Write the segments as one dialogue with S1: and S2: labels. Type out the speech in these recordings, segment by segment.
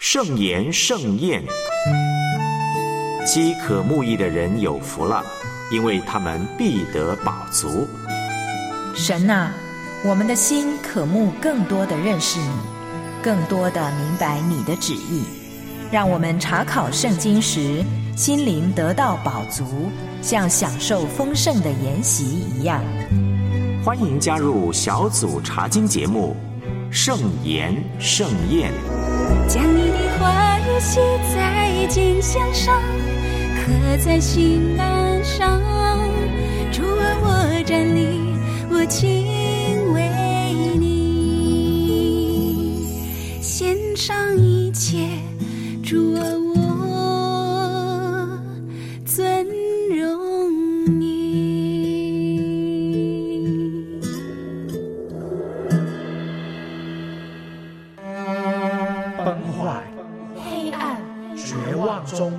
S1: 圣言盛宴。饥渴慕义的人有福了，因为他们必得饱足。
S2: 神啊，我们的心渴慕更多的认识你，更多的明白你的旨意，让我们查考圣经时心灵得到饱足，像享受丰盛的筵席一样。
S1: 欢迎加入小组查经节目圣言盛宴。
S3: 将你的话语写在经箱上，刻在心栏上。主啊，我站立，我敬畏你，献上一切。主啊，我尊荣你。
S4: 崩坏、
S3: 黑暗、
S4: 绝望中，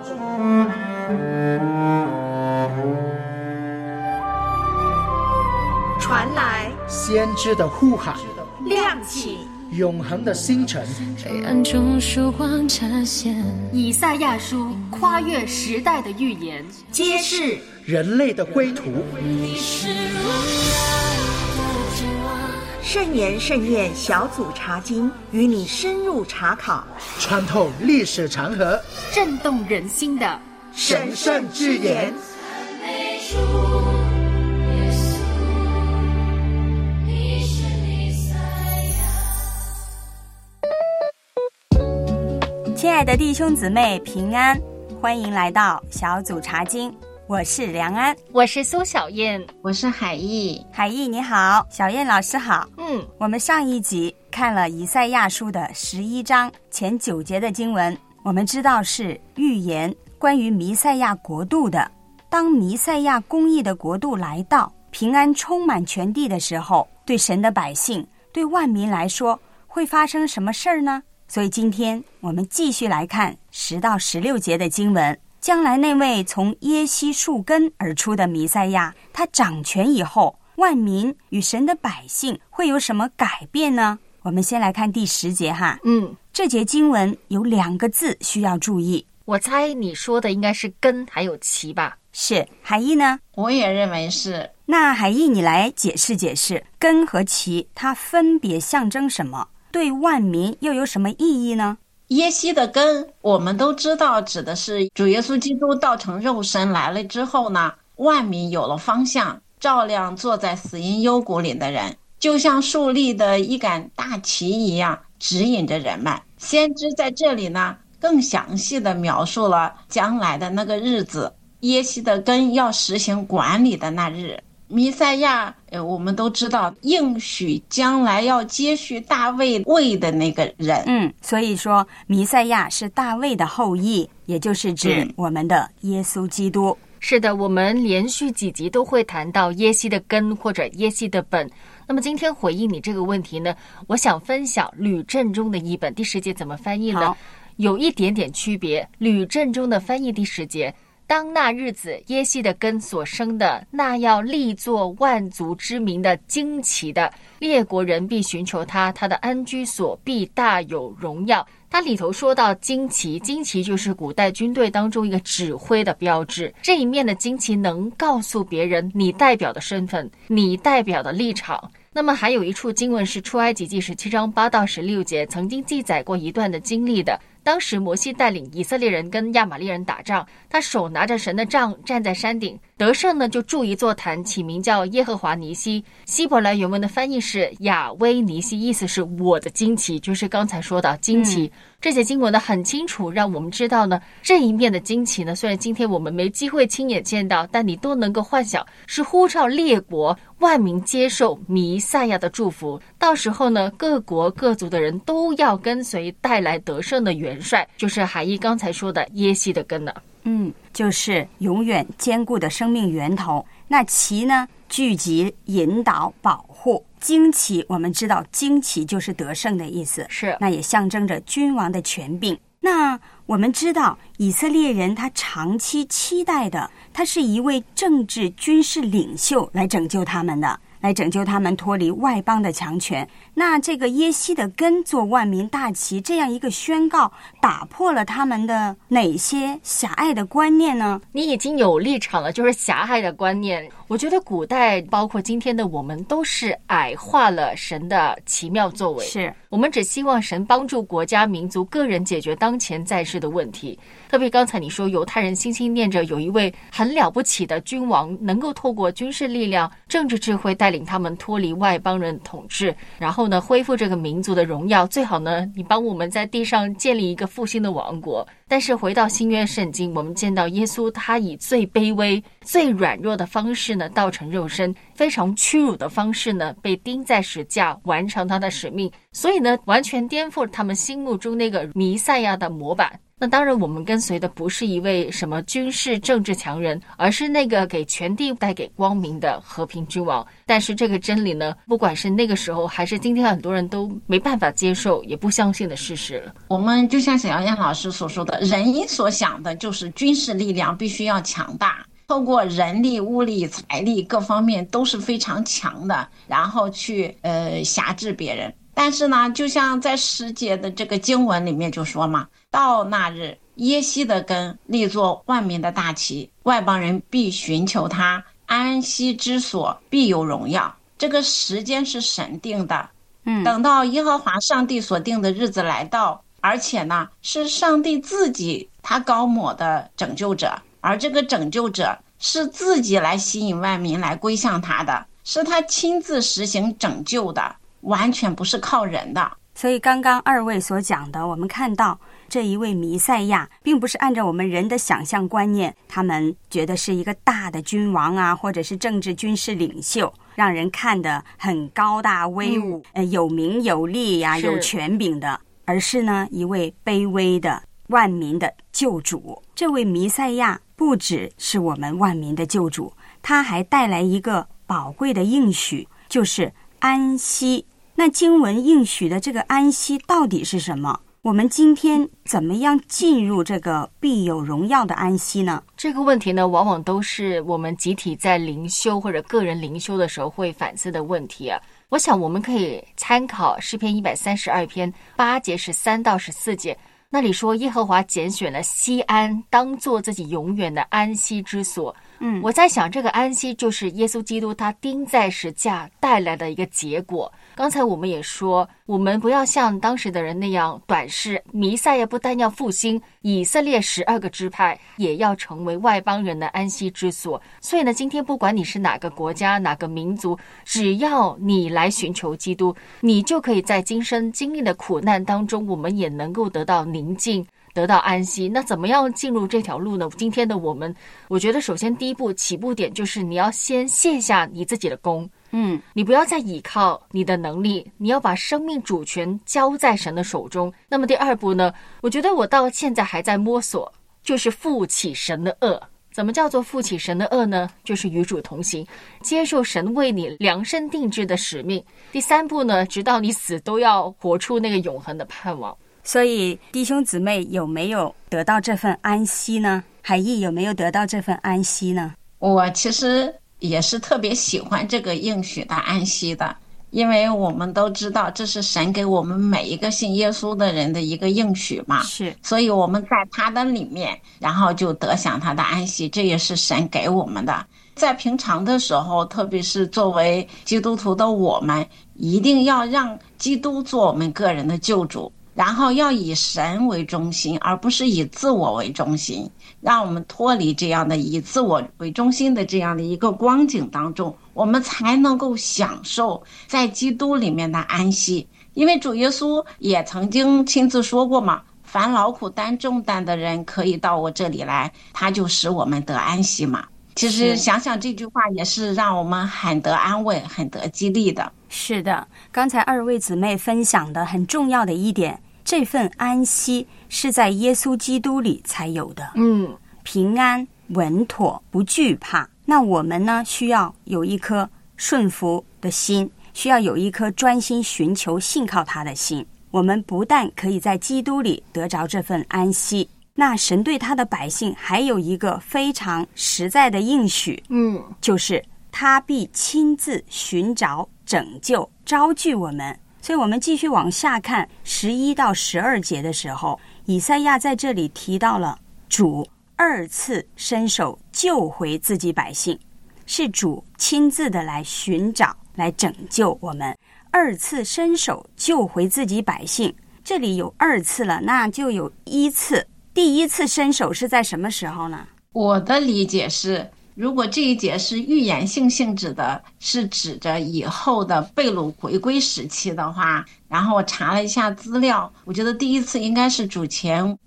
S5: 传来
S4: 先知的呼喊，
S5: 亮起
S4: 永恒的星辰。
S3: 黑暗中曙光呈现，
S6: 以赛亚书跨越时代的预言，
S5: 揭示
S4: 人类的归途。
S3: 你是荣耀的指望。
S5: 圣言盛宴小组查经，与你深入查考，
S4: 穿透历史长河，
S6: 震动人心的
S5: 神圣之言。
S7: 亲爱的弟兄姊妹平安，欢迎来到小组查经，我是梁安，
S6: 我是苏小燕，
S8: 我是海毅。
S7: 海毅你好，小燕老师好。我们上一集看了以赛亚书的11章前9节的经文，我们知道是预言关于弥赛亚国度的。当弥赛亚公义的国度来到，平安充满全地的时候，对神的百姓，对万民来说，会发生什么事儿呢？所以今天我们继续来看10到16节的经文。将来那位从耶西树根而出的弥赛亚，他掌权以后，万民与神的百姓会有什么改变呢？我们先来看第10节哈。这节经文有2个字需要注意。
S6: 我猜你说的应该是根还有旗吧？
S7: 是。海毅呢？
S8: 我也认为是。
S7: 那海毅你来解释解释，根和旗它分别象征什么？对万民又有什么意义呢？
S8: 耶西的根我们都知道指的是主耶稣基督道成肉身来了之后呢，万民有了方向，照亮坐在死荫幽谷里的人，就像树立的一杆大旗一样指引着人们。先知在这里呢更详细地描述了将来的那个日子，耶西的根要实行管理的那日。弥赛亚我们都知道应许将来要接续大卫位的那个人。
S7: 所以说弥赛亚是大卫的后裔，也就是指我们的耶稣基督。
S6: 是的，我们连续几集都会谈到耶西的根或者耶西的本。那么今天回应你这个问题呢，我想分享吕正中的译本第10节怎么翻译呢？有一点点区别。吕正中的翻译第10节，当那日子耶西的根所生的，那要立作万族之名的旌旗的，列国人必寻求他，他的安居所必大有荣耀。它里头说到旌旗，旌旗就是古代军队当中一个指挥的标志。这一面的旌旗能告诉别人你代表的身份，你代表的立场。那么还有一处经文是出埃及记17章8到16节，曾经记载过一段的经历的。当时摩西带领以色列人跟亚玛力人打仗，他手拿着神的杖站在山顶，得胜呢就筑一座坛，起名叫耶和华尼西。希伯来原文的翻译是亚威尼西，意思是我的旌旗，就是刚才说到旌旗。这些经文呢很清楚，让我们知道呢这一面的旌旗呢，虽然今天我们没机会亲眼见到，但你都能够幻想是呼召列国万民接受弥赛亚的祝福。到时候呢，各国各族的人都要跟随带来得胜的元帅，就是海毅刚才说的耶西的根了。
S7: 就是永远坚固的生命源头。那旗呢，聚集、引导、保护。旌旗我们知道旌旗就是得胜的意思，
S6: 是，
S7: 那也象征着君王的权柄。那我们知道以色列人他长期期待的，他是一位政治军事领袖来拯救他们的，来拯救他们脱离外邦的强权。 那这个耶西的根做万民大旗这样一个宣告，打破了他们的哪些狭隘的观念呢？
S6: 你已经有立场了，就是狭隘的观念。我觉得古代包括今天的我们都是矮化了神的奇妙作为，
S7: 是
S6: 我们只希望神帮助国家民族个人解决当前在世的问题。特别刚才你说犹太人心心念着有一位很了不起的君王，能够透过军事力量、政治智慧带领他们脱离外邦人统治，然后呢恢复这个民族的荣耀，最好呢你帮我们在地上建立一个复兴的王国。但是回到新约圣经，我们见到耶稣他以最卑微、最软弱的方式呢道成肉身，非常屈辱的方式呢被钉在十架，完成他的使命，所以呢完全颠覆了他们心目中那个弥赛亚的模板。那当然我们跟随的不是一位什么军事政治强人，而是那个给全地带给光明的和平君王。但是这个真理呢，不管是那个时候还是今天，很多人都没办法接受也不相信的事实了。
S8: 我们就像小燕老师所说的，人所想的就是军事力量必须要强大，透过人力、物力、财力各方面都是非常强的，然后去辖制别人。但是呢，就像在10节的这个经文里面就说嘛，到那日，耶西的根立作万民的大旗，外邦人必寻求他，安息之所必有荣耀。这个时间是神定的，等到耶和华上帝所定的日子来到，而且呢，是上帝自己他膏抹的拯救者，而这个拯救者是自己来吸引万民来归向他的，是他亲自实行拯救的，完全不是靠人的。
S7: 所以刚刚二位所讲的，我们看到这一位弥赛亚并不是按照我们人的想象观念，他们觉得是一个大的君王啊，或者是政治军事领袖，让人看得很高大威武，有名有利呀，有权柄的，而是呢一位卑微的万民的救主。这位弥赛亚不只是我们万民的救主，他还带来一个宝贵的应许，就是安息。那经文应许的这个安息到底是什么？我们今天怎么样进入这个必有荣耀的安息呢？
S6: 这个问题呢，往往都是我们集体在灵修或者个人灵修的时候会反思的问题啊。我想我们可以参考诗篇132篇8节13到14节，那里说耶和华拣选了西安当作自己永远的安息之所。我在想这个安息就是耶稣基督他钉在十架带来的一个结果。刚才我们也说，我们不要像当时的人那样短视，弥赛亚不但要复兴以色列12个支派，也要成为外邦人的安息之所。所以呢，今天不管你是哪个国家哪个民族，只要你来寻求基督，你就可以在今生经历的苦难当中，我们也能够得到宁静，得到安息。那怎么样进入这条路呢？今天的我们，我觉得首先第一步起步点就是你要先卸下你自己的功，你不要再倚靠你的能力，你要把生命主权交在神的手中。那么第二步呢，我觉得我到现在还在摸索，就是负起神的恶。怎么叫做负起神的恶呢？就是与主同行，接受神为你量身定制的使命。第三步呢，直到你死都要活出那个永恒的盼望。
S7: 所以弟兄姊妹有没有得到这份安息呢？海义有没有得到这份安息呢？
S8: 我其实也是特别喜欢这个应许的安息的，因为我们都知道这是神给我们每一个信耶稣的人的一个应许嘛，
S7: 是，
S8: 所以我们在他的里面，然后就得享他的安息，这也是神给我们的。在平常的时候，特别是作为基督徒的我们，一定要让基督做我们个人的救主，然后要以神为中心，而不是以自我为中心，让我们脱离这样的以自我为中心的这样的一个光景当中，我们才能够享受在基督里面的安息。因为主耶稣也曾经亲自说过嘛，凡劳苦担重担的人可以到我这里来，他就使我们得安息嘛。其实想想这句话也是让我们很得安慰，很得激励的。
S7: 是的，刚才二位姊妹分享的很重要的一点，这份安息是在耶稣基督里才有的。平安稳妥不惧怕。那我们呢，需要有一颗顺服的心，需要有一颗专心寻求信靠他的心。我们不但可以在基督里得着这份安息，那神对他的百姓还有一个非常实在的应许，就是他必亲自寻找拯救招聚我们。 所以我们继续往下看11到12节的时候，以赛亚在这里提到了主2次伸手救回自己百姓，是主亲自的来寻找来拯救我们，2次伸手救回自己百姓。这里有2次了，那就有1次。第1次伸手是在什么时候呢？
S8: 我的理解是，如果这一节是预言性质的，是指着以后的被掳回归时期的话，然后我查了一下资料，我觉得第1次应该是主前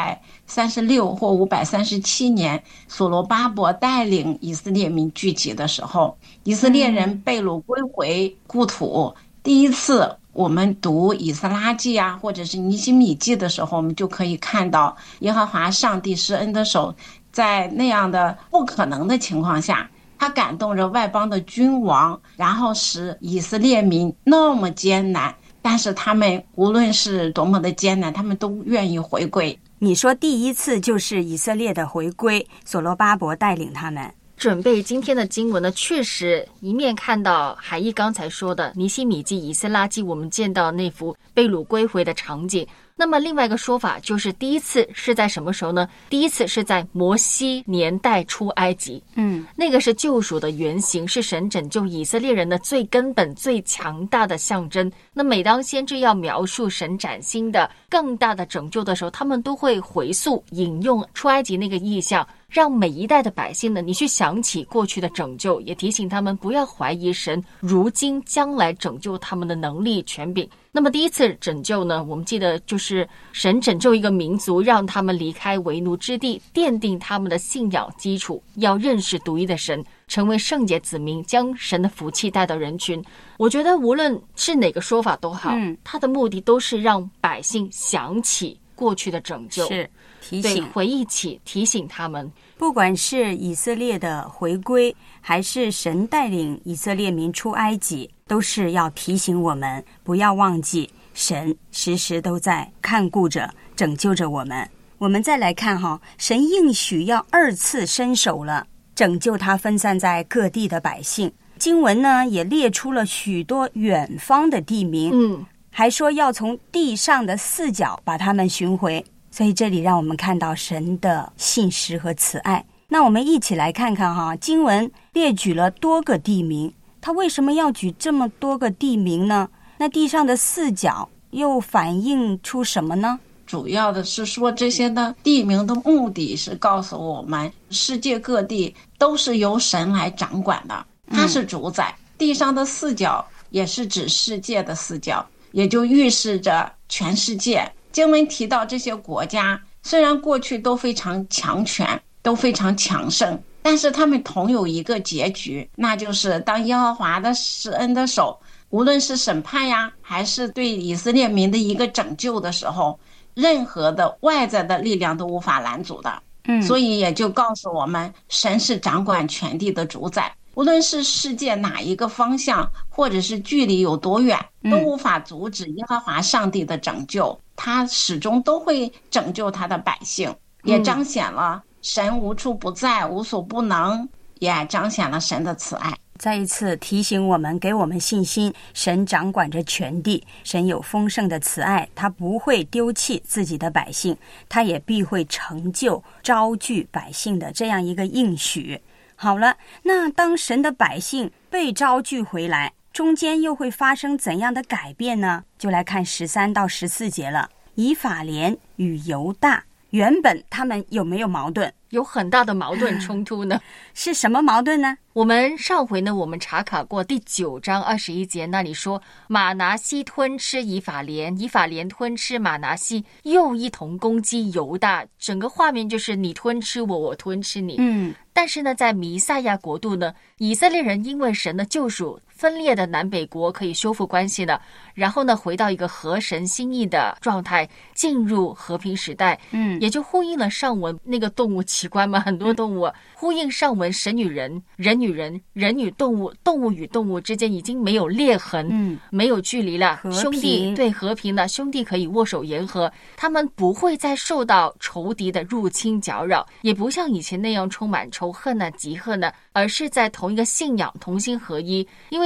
S8: 536或537年，所罗巴伯带领以色列民聚集的时候，以色列人被掳归回故土。第1次我们读以斯拉记啊，或者是尼希米记的时候，我们就可以看到耶和华上帝施恩的手，在那样的不可能的情况下，他感动着外邦的君王，然后使以色列民那么艰难，但是他们无论是多么的艰难，他们都愿意回归。
S7: 你说第1次就是以色列的回归，所罗巴伯带领他们。
S6: 准备今天的经文呢，确实一面看到海义刚才说的尼希米记、以斯拉记，我们见到那幅被掳归回的场景。那么另外一个说法就是第1次是在什么时候呢？第1次是在摩西年代出埃及，那个是救赎的原型，是神拯救以色列人的最根本、最强大的象征。那每当先知要描述神崭新的、更大的拯救的时候，他们都会回溯引用出埃及那个意象，让每一代的百姓呢，你去想起过去的拯救，也提醒他们不要怀疑神如今将来拯救他们的能力权柄。那么第1次拯救呢，我们记得就是神拯救一个民族，让他们离开为奴之地，奠定他们的信仰基础，要认识独一的神，成为圣洁子民，将神的福气带到人群。我觉得无论是哪个说法都好，他的目的都是让百姓想起过去的拯救，
S7: 是提
S6: 对，
S7: 醒
S6: 回忆起，提醒他们。
S7: 不管是以色列的回归，还是神带领以色列民出埃及，都是要提醒我们不要忘记神时时都在看顾着拯救着我们。我们再来看神应许要2次伸手了，拯救他分散在各地的百姓。经文呢也列出了许多远方的地名，还说要从地上的4角把他们寻回。所以这里让我们看到神的信实和慈爱。那我们一起来看看经文列举了多个地名，他为什么要举这么多个地名呢？那地上的4角又反映出什么呢？
S8: 主要的是说这些的地名的目的是告诉我们，世界各地都是由神来掌管的，他是主宰。地上的4角也是指世界的4角，也就预示着全世界。经文提到这些国家虽然过去都非常强权，都非常强盛，但是他们同有一个结局，那就是当耶和华的施恩的手，无论是审判呀，还是对以色列民的一个拯救的时候，任何的外在的力量都无法拦阻的。所以也就告诉我们，神是掌管全地的主宰，无论是世界哪一个方向，或者是距离有多远，都无法阻止耶和华上帝的拯救，他始终都会拯救他的百姓，也彰显了神无处不在，无所不能，也彰显了神的慈爱。
S7: 再一次提醒我们，给我们信心，神掌管着全地，神有丰盛的慈爱，他不会丢弃自己的百姓，他也必会成就招聚百姓的这样一个应许。好了，那当神的百姓被招聚回来，中间又会发生怎样的改变呢？就来看13到14节了。以法莲与犹大，原本他们有没有矛盾？
S6: 有很大的矛盾冲突呢。
S7: 是什么矛盾呢？
S6: 我们上回呢，我们查考过第9章21节，那里说马拿西吞吃以法莲，以法莲吞吃马拿西，又一同攻击犹大。整个画面就是你吞吃我，我吞吃你。但是呢，在弥赛亚国度呢，以色列人因为神的救赎，分裂的南北国可以修复关系的，然后呢，回到一个合神心意的状态，进入和平时代。也就呼应了上文那个动物奇观嘛，很多动物呼应上文神与人，人与人，人与动物，动物与动物之间已经没有裂痕，没有距离了，兄弟对和平了，兄弟可以握手言和，他们不会再受到仇敌的入侵搅扰，也不像以前那样充满仇恨啊、嫉恨啊，而是在同一个信仰同心合一。因为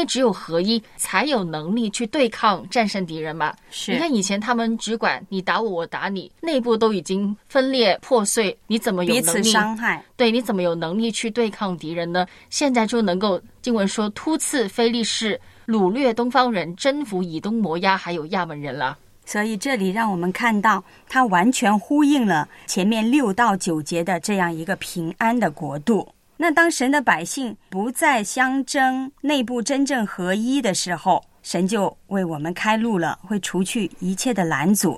S6: 为只有合一才有能力去对抗战胜敌人嘛。
S7: 是，
S6: 你看以前他们只管你打我我打你，内部都已经分裂破碎，你怎么有能力
S7: 彼此伤害？
S6: 对，你怎么有能力去对抗敌人呢？现在就能够，经文说突刺非利士，掳掠东方人，征服以东摩押还有亚门人了。
S7: 所以这里让我们看到它完全呼应了前面6到9节的这样一个平安的国度。那当神的百姓不再相争，内部真正合一的时候，神就为我们开路了，会除去一切的拦阻。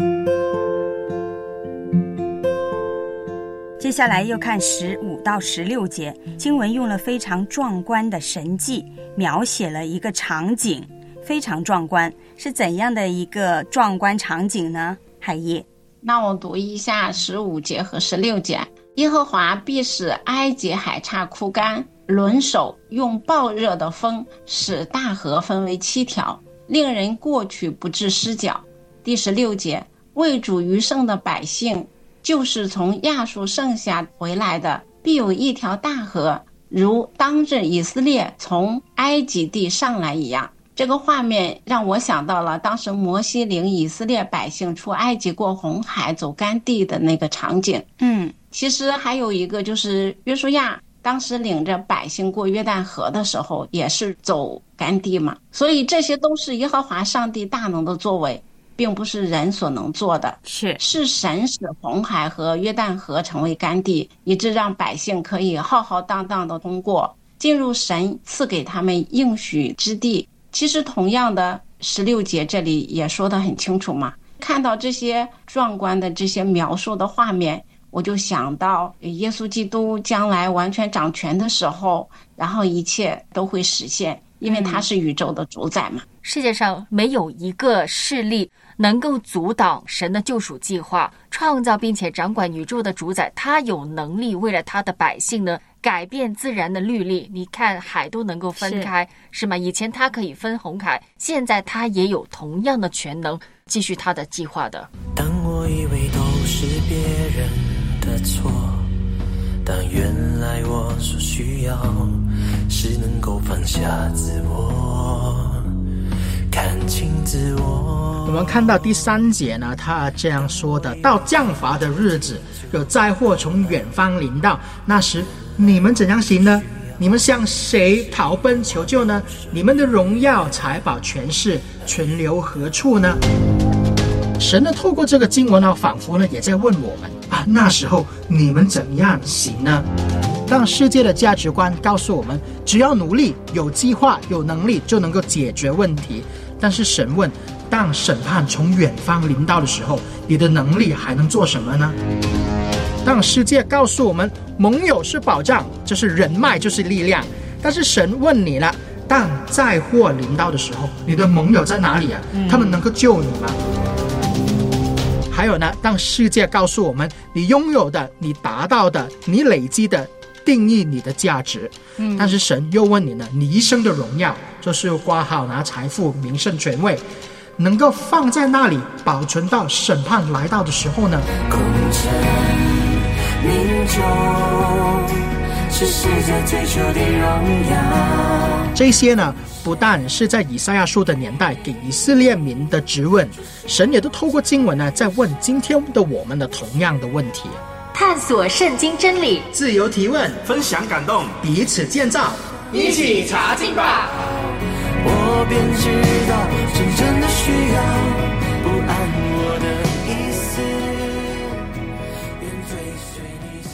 S7: 接下来又看15到16节，经文用了非常壮观的神迹，描写了一个场景，非常壮观。是怎样的一个壮观场景呢？海耶，
S8: 那我读一下15节和16节。耶和华必使埃及海岔枯干，轮手用暴热的风使大河分为7条，令人过去不致失脚。第16节，为主余剩的百姓，就是从亚述剩下回来的，必有一条大河，如当日以色列从埃及地上来一样。这个画面让我想到了当时摩西领以色列百姓出埃及过红海走干地的那个场景。其实还有一个就是约书亚当时领着百姓过约旦河的时候也是走干地嘛，所以这些都是耶和华上帝大能的作为，并不是人所能做的，是神使红海和约旦河成为干地，以致让百姓可以浩浩荡荡的通过，进入神赐给他们应许之地。其实同样的16节这里也说得很清楚嘛，看到这些壮观的这些描述的画面，我就想到耶稣基督将来完全掌权的时候，然后一切都会实现，因为他是宇宙的主宰嘛。
S6: 世界上没有一个势力能够阻挡神的救赎计划，创造并且掌管宇宙的主宰，他有能力为了他的百姓呢改变自然的律例。你看海都能够分开，是吗？以前他可以分红海，现在他也有同样的权能继续他的计划的。
S9: 当我以为都是别人的错，但原来我所需要是能够放下自我，看清自我。
S4: 我们看到第3节呢，他这样说的：到降罚的日子，有灾祸从远方临到，那时你们怎样行呢？你们向谁逃奔求救呢？你们的荣耀、财宝、权势存留何处呢？神呢，透过这个经文呢，仿佛呢也在问我们啊，那时候你们怎样行呢？当世界的价值观告诉我们，只要努力、有计划、有能力就能够解决问题，但是神问，当审判从远方临到的时候，你的能力还能做什么呢？当世界告诉我们，盟友是保障，就是人脉，就是力量，但是神问你了，当灾祸临到的时候，你的盟友在哪里啊？他们能够救你吗？还有呢，当世界告诉我们，你拥有的、你达到的、你累积的定义你的价值，但是神又问你呢，你一生的荣耀，就是挂号拿财富、名声、权位，能够放在那里保存到审判来到的时候呢？
S9: 功成名就是世界追求的荣耀。
S4: 这些呢，不但是在以赛亚书的年代给以色列民的质问，神也都透过经文呢，在问今天的我们的同样的问题。
S2: 探索圣经真理，
S4: 自由提问，
S1: 分享感动，
S4: 彼此建造，一起查经吧。
S9: 我便知道真正的需要，不按我的意思，愿追随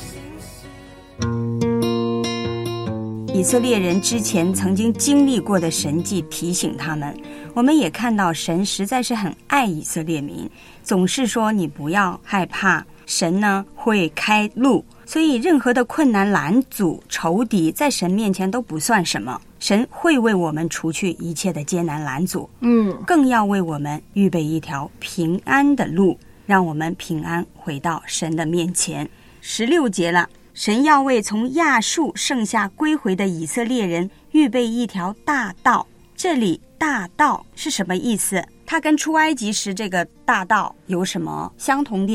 S9: 你心思。
S7: 以色列人之前曾经经历过的神迹提醒他们，我们也看到神实在是很爱以色列民，总是说你不要害怕，神呢会开路，所以任何的困难、拦阻、仇敌在神面前都不算什么，神会为我们除去一切的艰难拦阻，更要为我们预备一条平安的路，让我们平安回到神的面前。16节了，神要为从亚述剩下归回的以色列人预备一条大道。这里大道是什么意思？它跟出埃及时这个大道有什么相同点？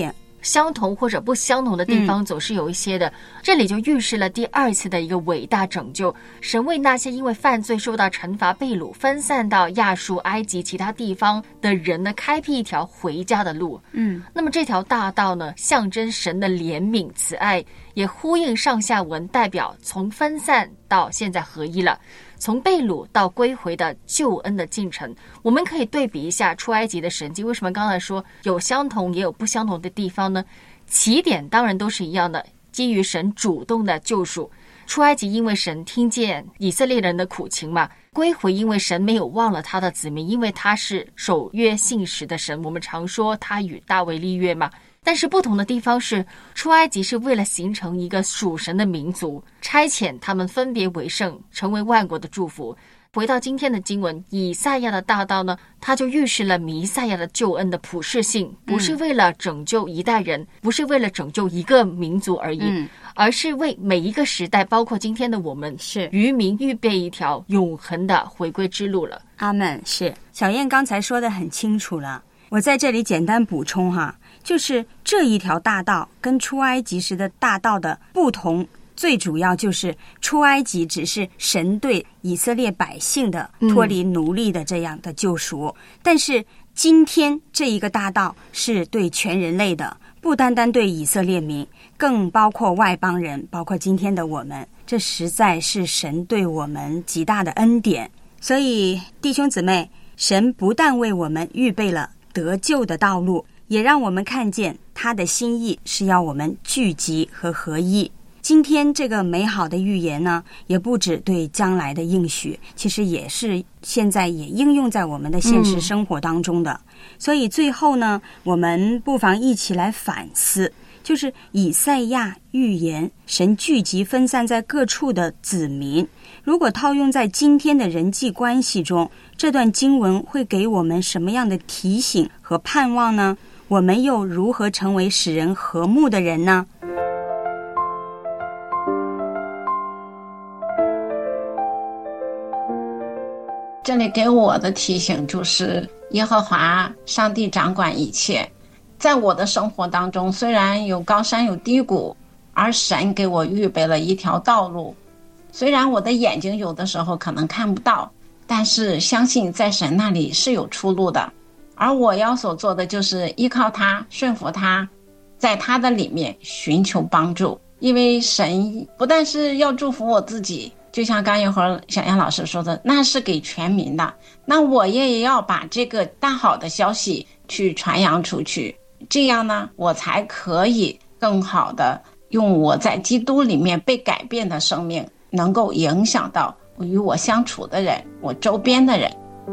S6: 相同或者不相同的地方总是有一些的。这里就预示了第二次的一个伟大拯救，神为那些因为犯罪受到惩罚被掳分散到亚述、埃及其他地方的人呢，开辟一条回家的路。那么这条大道呢，象征神的怜悯慈爱，也呼应上下文，代表从分散到现在合一了，从被掳到归回的救恩的进程。我们可以对比一下出埃及的神迹，为什么刚才说有相同也有不相同的地方呢？起点当然都是一样的，基于神主动的救赎。出埃及因为神听见以色列人的苦情嘛，归回因为神没有忘了他的子民，因为他是守约信实的神，我们常说他与大卫立约嘛。但是不同的地方是，出埃及是为了形成一个属神的民族，差遣他们分别为圣，成为万国的祝福。回到今天的经文，以赛亚的大道呢，它就预示了弥赛亚的救恩的普世性，不是为了拯救一代人，不是为了拯救一个民族而已，而是为每一个时代，包括今天的我们，是渔民预备一条永恒的回归之路了。
S7: 阿们。是小燕刚才说的很清楚了，我在这里简单补充哈，就是这一条大道跟出埃及时的大道的不同，最主要就是出埃及只是神对以色列百姓的脱离奴隶的这样的救赎，但是今天这一个大道是对全人类的，不单单对以色列民，更包括外邦人，包括今天的我们，这实在是神对我们极大的恩典。所以弟兄姊妹，神不但为我们预备了得救的道路，也让我们看见他的心意是要我们聚集和合一。今天这个美好的预言呢，也不只对将来的应许，其实也是现在也应用在我们的现实生活当中的。所以最后呢，我们不妨一起来反思，就是以赛亚预言神聚集分散在各处的子民，如果套用在今天的人际关系中，这段经文会给我们什么样的提醒和盼望呢？我们又如何成为使人和睦的人呢？
S8: 这里给我的提醒就是，耶和华上帝掌管一切。在我的生活当中，虽然有高山有低谷，而神给我预备了一条道路。虽然我的眼睛有的时候可能看不到，但是相信在神那里是有出路的。而我要所做的就是依靠他，顺服他，在他的里面寻求帮助。因为神不但是要祝福我自己，就像刚一会儿小杨老师说的，那是给全民的，那我也要把这个大好的消息去传扬出去，这样呢，我才可以更好的用我在基督里面被改变的生命，能够影响到与我相处的人，我周边的人。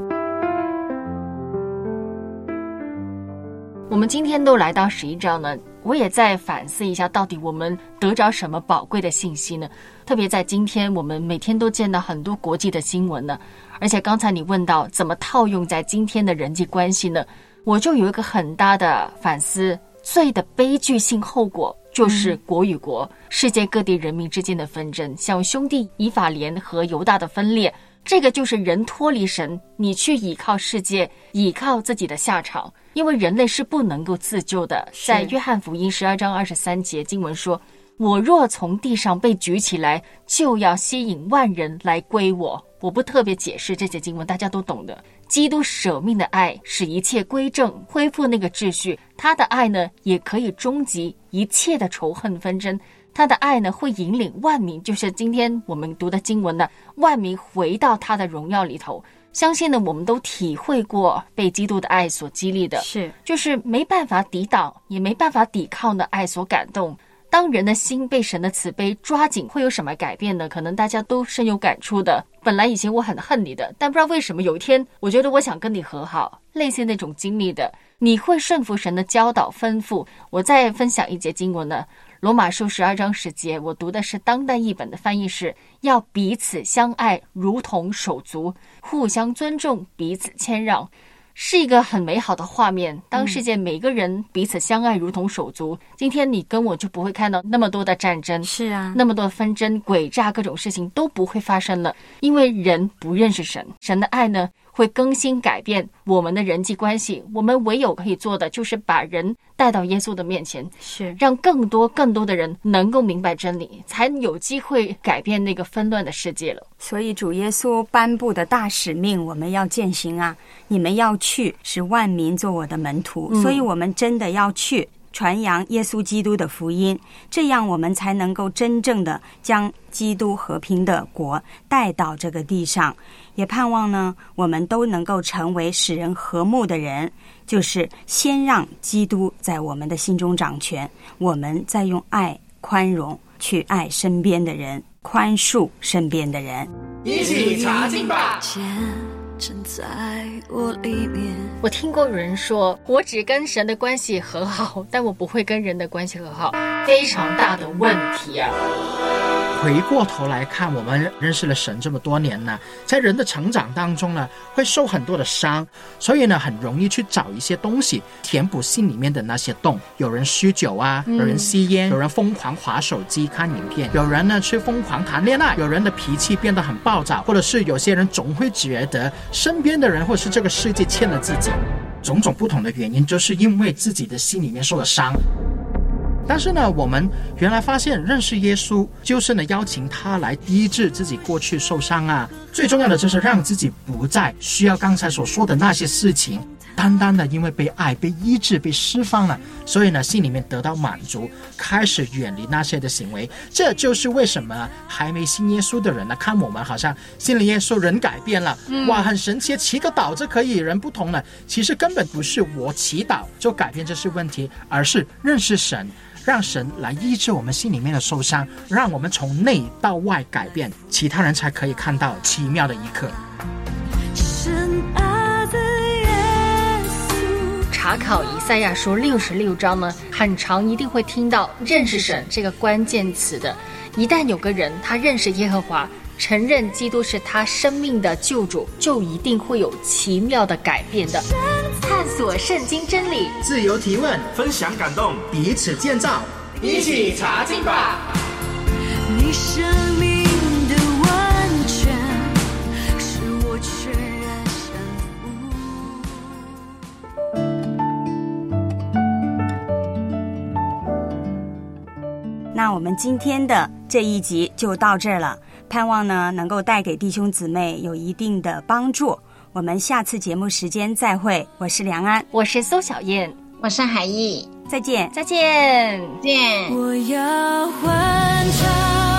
S6: 我们今天都来到11章呢，我也在反思一下，到底我们得着什么宝贵的信息呢？特别在今天，我们每天都见到很多国际的新闻呢，而且刚才你问到怎么套用在今天的人际关系呢，我就有一个很大的反思，罪的悲剧性后果就是国与国、世界各地人民之间的纷争，像兄弟以法莲和犹大的分裂，这个就是人脱离神，你去倚靠世界，倚靠自己的下场，因为人类是不能够自救的。在约翰福音12章23节经文说，我若从地上被举起来，就要吸引万人来归我。我不特别解释这些经文，大家都懂的。基督舍命的爱使一切归正，恢复那个秩序，他的爱呢，也可以终极一切的仇恨纷争，他的爱呢，会引领万民，就是今天我们读的经文呢，万民回到他的荣耀里头。相信呢，我们都体会过被基督的爱所激励的，是就是没办法抵挡也没办法抵抗的爱所感动。当人的心被神的慈悲抓紧，会有什么改变呢？可能大家都深有感触的。本来以前我很恨你的，但不知道为什么有一天我觉得我想跟你和好，类似那种经历的，你会顺服神的教导吩咐。我再分享一节经文呢，罗马书12章10节，我读的是当代译本的翻译，是要彼此相爱，如同手足，互相尊重，彼此谦让。是一个很美好的画面，当世界每个人彼此相爱如同手足，今天你跟我就不会看到那么多的战争，是啊，那么多的纷争诡诈，各种事情都不会发生了，因为人不认识神，神的爱呢会更新改变我们的人际关系，我们唯有可以做的就是把人带到耶稣的面前，
S7: 是
S6: 让更多的人能够明白真理，才有机会改变那个纷乱的世界了。
S7: 所以主耶稣颁布的大使命我们要践行啊，你们要去使万民做我的门徒，所以我们真的要去传扬耶稣基督的福音，这样我们才能够真正的将基督和平的国带到这个地上。也盼望呢，我们都能够成为使人和睦的人，就是先让基督在我们的心中掌权，我们再用爱宽容去爱身边的人，宽恕身边的人。
S1: 一起查经吧。
S3: 正在我里面。
S6: 我听过有人说，我只跟神的关系和好，但我不会跟人的关系和好，非常大的问题啊。
S4: 回过头来看，我们认识了神这么多年呢，在人的成长当中呢，会受很多的伤，所以呢，很容易去找一些东西填补心里面的那些洞。有人酗酒啊，有人吸烟，有人疯狂滑手机看影片，有人呢去疯狂谈恋爱，有人的脾气变得很暴躁，或者是有些人总会觉得身边的人或是这个世界欠了自己，种种不同的原因，就是因为自己的心里面受了伤。但是呢，我们原来发现认识耶稣就是呢邀请他来医治自己过去受伤啊，最重要的就是让自己不再需要刚才所说的那些事情，单单的因为被爱被医治被释放了，所以呢心里面得到满足，开始远离那些的行为。这就是为什么还没信耶稣的人呢，看我们好像信了耶稣人改变了，哇很神奇，祈个祷就可以人不同了。其实根本不是我祈祷就改变这些问题，而是认识神，让神来医治我们心里面的受伤，让我们从内到外改变，其他人才可以看到奇妙的一刻。
S6: 查考以赛亚书66章呢，很长，一定会听到认识神这个关键词的。一旦有个人他认识耶和华，承认基督是他生命的救主，就一定会有奇妙的改变的。探索圣经真理，
S1: 自由提问，分享感动，
S4: 彼此建造，
S1: 一起查经吧。
S3: 你生命的完全是我全然降
S7: 服。那我们今天的这一集就到这儿了，盼望呢能够带给弟兄姊妹有一定的帮助。我们下次节目时间再会，我是梁安，
S6: 我是邹小燕，
S8: 我是海毅，
S7: 再见，
S6: 再见，
S8: 见。
S3: 我要欢唱。